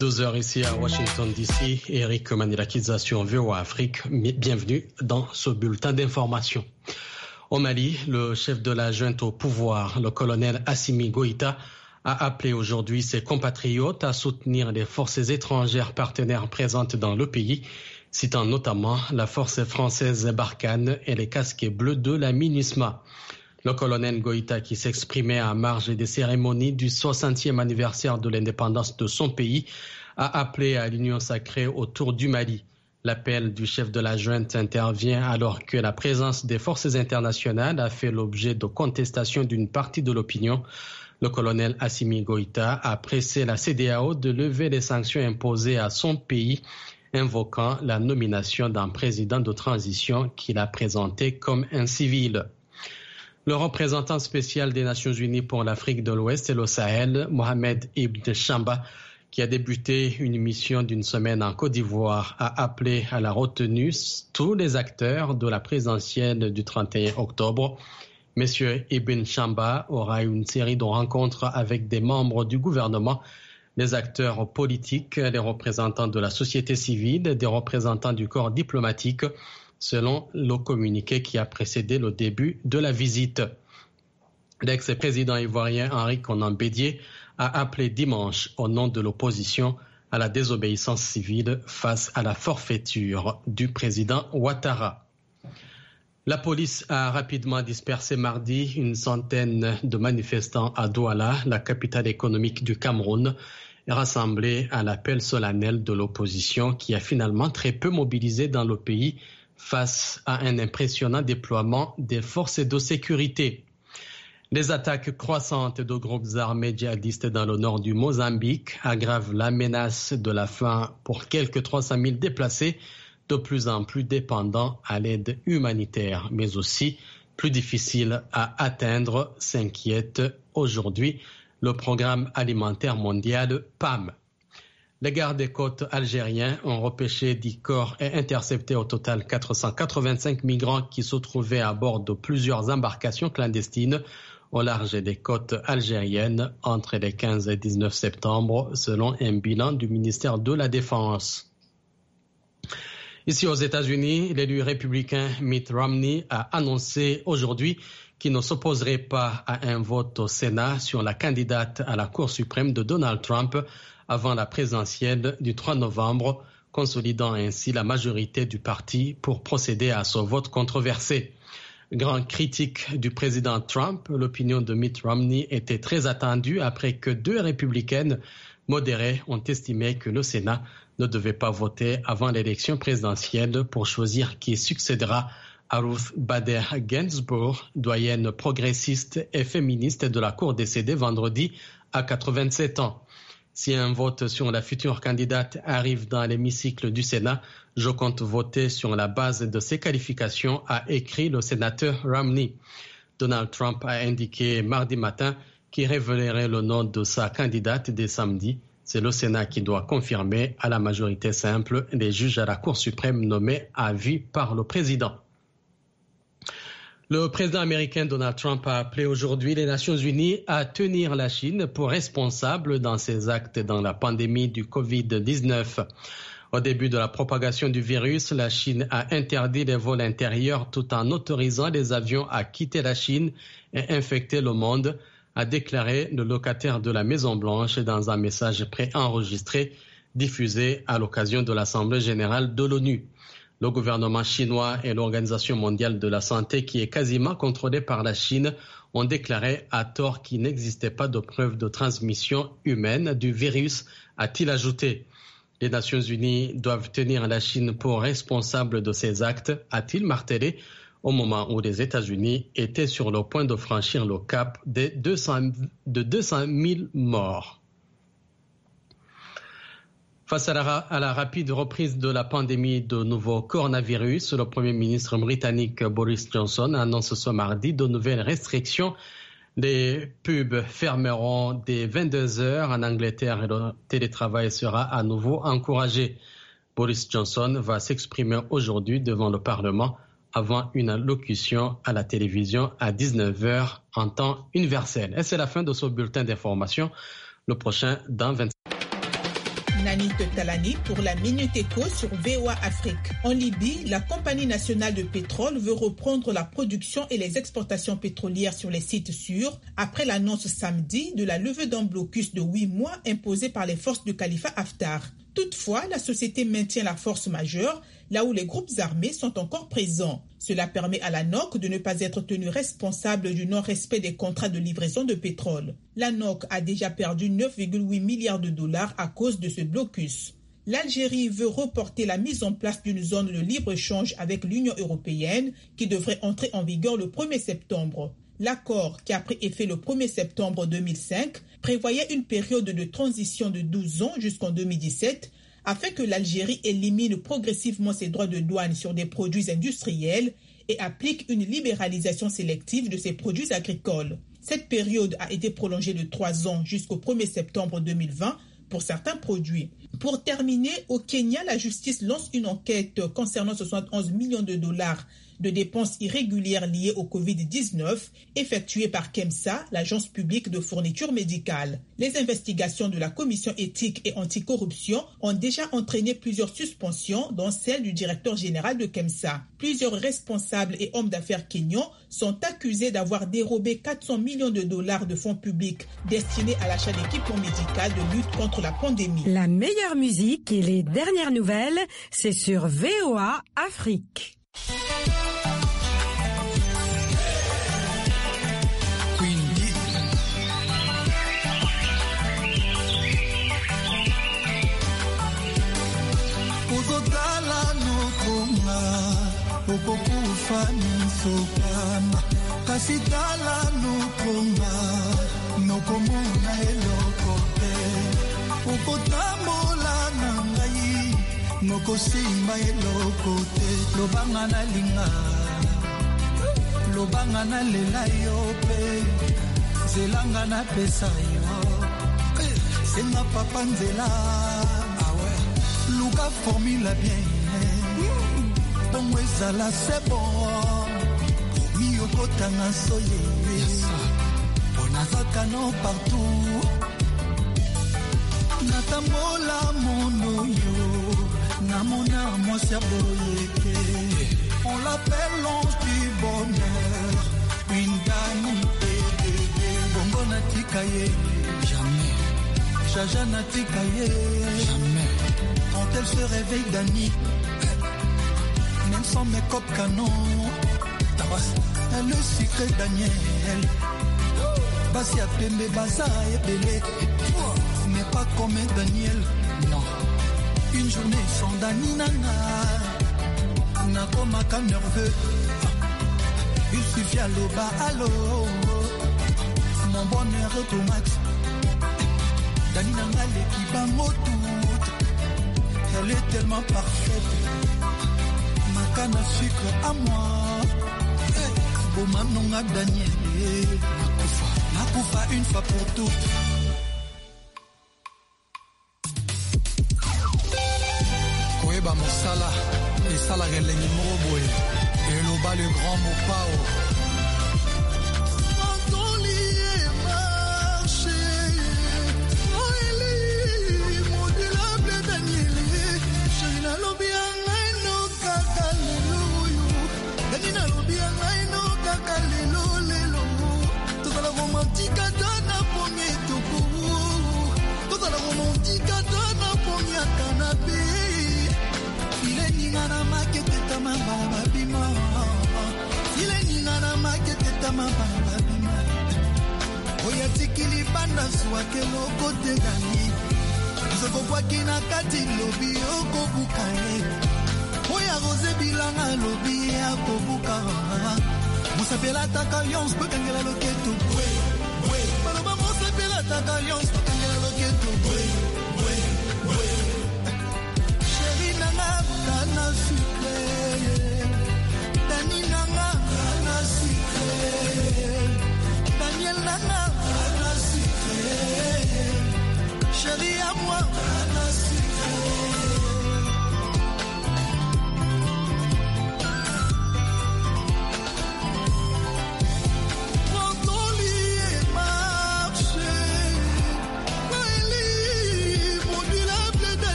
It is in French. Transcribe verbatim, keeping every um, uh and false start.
douze heures ici à Washington D C, Eric Manilakidza sur V O A Afrique. Bienvenue dans ce bulletin d'information. Au Mali, le chef de la junte au pouvoir, le colonel Assimi Goïta, a appelé aujourd'hui ses compatriotes à soutenir les forces étrangères partenaires présentes dans le pays, citant notamment la force française Barkhane et les casques bleus de la MINUSMA. Le colonel Goïta, qui s'exprimait à marge des cérémonies du soixantième anniversaire de l'indépendance de son pays, a appelé à l'union sacrée autour du Mali. L'appel du chef de la junte intervient alors que la présence des forces internationales a fait l'objet de contestations d'une partie de l'opinion. Le colonel Assimi Goïta a pressé la C D A O de lever les sanctions imposées à son pays, invoquant la nomination d'un président de transition qu'il a présenté comme un civil. Le représentant spécial des Nations Unies pour l'Afrique de l'Ouest et le Sahel, Mohamed Ibn Chamba, qui a débuté une mission d'une semaine en Côte d'Ivoire, a appelé à la retenue tous les acteurs de la présidentielle du trente et un octobre. Monsieur Ibn Chamba aura une série de rencontres avec des membres du gouvernement, des acteurs politiques, des représentants de la société civile, des représentants du corps diplomatique, selon le communiqué qui a précédé le début de la visite. L'ex-président ivoirien Henri Konan Bédié a appelé dimanche, au nom de l'opposition, à la désobéissance civile face à la forfaiture du président Ouattara. La police a rapidement dispersé mardi une centaine de manifestants à Douala, la capitale économique du Cameroun, rassemblés à l'appel solennel de l'opposition qui a finalement très peu mobilisé dans le pays face à un impressionnant déploiement des forces de sécurité. Les attaques croissantes de groupes armés djihadistes dans le nord du Mozambique aggravent la menace de la faim pour quelques trois cent mille déplacés, de plus en plus dépendants à l'aide humanitaire, mais aussi plus difficiles à atteindre, s'inquiète aujourd'hui le Programme alimentaire mondial P A M. Les gardes-côtes algériens ont repêché dix corps et intercepté au total quatre cent quatre-vingt-cinq migrants qui se trouvaient à bord de plusieurs embarcations clandestines au large des côtes algériennes entre les quinze et dix-neuf septembre, selon un bilan du ministère de la Défense. Ici aux États-Unis, l'élu républicain Mitt Romney a annoncé aujourd'hui qu'il ne s'opposerait pas à un vote au Sénat sur la candidate à la Cour suprême de Donald Trump avant la présidentielle du trois novembre, consolidant ainsi la majorité du parti pour procéder à ce vote controversé. Grand critique du président Trump, l'opinion de Mitt Romney était très attendue après que deux républicaines modérées ont estimé que le Sénat ne devait pas voter avant l'élection présidentielle pour choisir qui succédera à Ruth Bader Ginsburg, doyenne progressiste et féministe de la Cour décédée vendredi à quatre-vingt-sept ans. Si un vote sur la future candidate arrive dans l'hémicycle du Sénat, je compte voter sur la base de ses qualifications, a écrit le sénateur Romney. Donald Trump a indiqué mardi matin qu'il révélerait le nom de sa candidate dès samedi. C'est le Sénat qui doit confirmer à la majorité simple les juges à la Cour suprême nommés à vie par le président. Le président américain Donald Trump a appelé aujourd'hui les Nations Unies à tenir la Chine pour responsable dans ses actes dans la pandémie du covid dix-neuf. Au début de la propagation du virus, la Chine a interdit les vols intérieurs tout en autorisant les avions à quitter la Chine et infecter le monde, a déclaré le locataire de la Maison-Blanche dans un message préenregistré diffusé à l'occasion de l'Assemblée générale de l'ONU. Le gouvernement chinois et l'Organisation mondiale de la santé, qui est quasiment contrôlée par la Chine, ont déclaré à tort qu'il n'existait pas de preuves de transmission humaine du virus, a-t-il ajouté. Les Nations Unies doivent tenir la Chine pour responsable de ces actes, a-t-il martelé, au moment où les États-Unis étaient sur le point de franchir le cap des deux cents, de deux cent mille morts. Face à la, à la rapide reprise de la pandémie de nouveau coronavirus, le Premier ministre britannique Boris Johnson annonce ce mardi de nouvelles restrictions. Les pubs fermeront dès vingt-deux heures en Angleterre et le télétravail sera à nouveau encouragé. Boris Johnson va s'exprimer aujourd'hui devant le Parlement avant une allocution à la télévision à dix-neuf heures en temps universel. Et c'est la fin de ce bulletin d'information. Le prochain dans vingt Ananit Talani pour la Minute Éco sur V O A Afrique. En Libye, la Compagnie nationale de pétrole veut reprendre la production et les exportations pétrolières sur les sites sûrs après l'annonce samedi de la levée d'un blocus de huit mois imposé par les forces du califat Haftar. Toutefois, la société maintient la force majeure là où les groupes armés sont encore présents. Cela permet à l'A N O C de ne pas être tenue responsable du non-respect des contrats de livraison de pétrole. L'A N O C a déjà perdu neuf virgule huit milliards de dollars à cause de ce blocus. L'Algérie veut reporter la mise en place d'une zone de libre-échange avec l'Union européenne qui devrait entrer en vigueur le premier septembre. L'accord, qui a pris effet le premier septembre deux mille cinq, prévoyait une période de transition de douze ans jusqu'en deux mille dix-sept afin que l'Algérie élimine progressivement ses droits de douane sur des produits industriels et applique une libéralisation sélective de ses produits agricoles. Cette période a été prolongée de trois ans jusqu'au premier septembre deux mille vingt pour certains produits. Pour terminer, au Kenya, la justice lance une enquête concernant soixante-onze millions de dollars de dépenses irrégulières liées au covid dix-neuf effectuées par KEMSA, l'agence publique de fourniture médicale. Les investigations de la commission éthique et anticorruption ont déjà entraîné plusieurs suspensions, dont celle du directeur général de KEMSA. Plusieurs responsables et hommes d'affaires kenyans sont accusés d'avoir dérobé quatre cents millions de dollars de fonds publics destinés à l'achat d'équipements médicaux de lutte contre la pandémie. La meilleure musique et les dernières nouvelles, c'est sur V O A Afrique. Okokufa nisopana kasitala nukonga nokomuna eloko te okotambola na ngai nokosimba eloko te lobanga na linga lobanga na lela yo pe zelanga na pesa yo senga papa nzela awe luka formula bien bongo ezala c'est bon miyokotanga soye ponazaka no partout natambola mono yo namona mwasi ya boyeke on l'appelle l'ange du bonheur une dame bébé bongo natika ye jamais jaja natika ye jamais quand elle se réveille Dani même sans make-up canon, elle le sucré Daniel. Basi a pembe basa et belé, mais pas comme Daniel. Non, une journée sans Dani nana, n'a comme un cas nerveux. Il suffit à l'eau bas à l'eau, mon bonheur est au max. Dani nana l'équipe en mot tout, elle est tellement parfaite. Canne à sucre à moi, au manon à Daniel, Nakoufa, Nakoufa une fois pour toutes. Koeba Moussala, et Salah Releni Moroboé, et Loba le grand Mopao. Oya tikili banda swake loko te gani Zoko kwa kina kati lobi oko bukaye Oya rose bilanga lobi ako bukawa Musapela taka yons pekangela loketo Bwe, bwe Maloba musapela taka yons pekangela loketo Bwe